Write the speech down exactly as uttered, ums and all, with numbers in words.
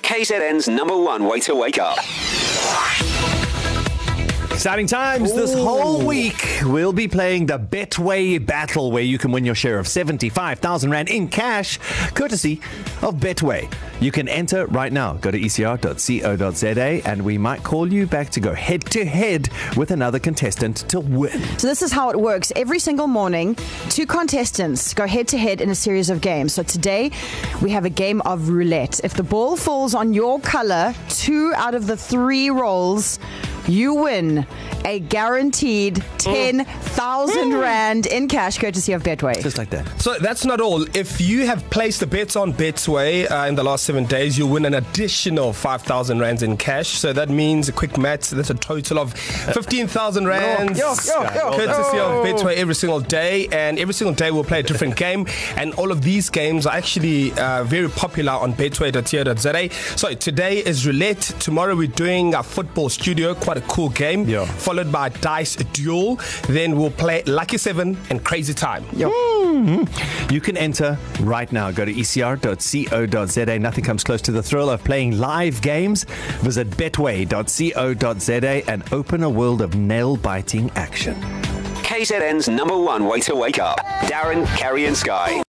K Z N's number one way to wake up. Exciting times. This whole week, we'll be playing the Betway Battle, where you can win your share of seventy-five thousand rand in cash, courtesy of Betway. You can enter right now. Go to e c r dot co dot z a, and we might call you back to go head-to-head with another contestant to win. So this is how it works. Every single morning, two contestants go head-to-head in a series of games. So today, we have a game of roulette. If the ball falls on your color, two out of the three rolls, you win a guaranteed ten thousand rand in cash, courtesy of Betway. Just like that. So that's not all. If you have placed the bets on Betway uh, in the last seven days, you'll win an additional five thousand rands in cash. So that means, a quick maths, that's a total of fifteen thousand rands, Yo, yo, yo, courtesy yo. of Betway every single day. And every single day we'll play a different game. And all of these games are actually uh, very popular on betway dot co dot z a. So today is roulette. Tomorrow we're doing a football studio, quite a cool game. Yeah. Followed by Dice Duel. Then we'll play Lucky Seven and Crazy Time. Yo. Mm-hmm. You can enter right now. Go to e c r dot co dot z a. Nothing comes close to the thrill of playing live games. Visit betway dot co dot z a and open a world of nail-biting action. K Z N's number one way to wake up. Darren, Kerry and Sky.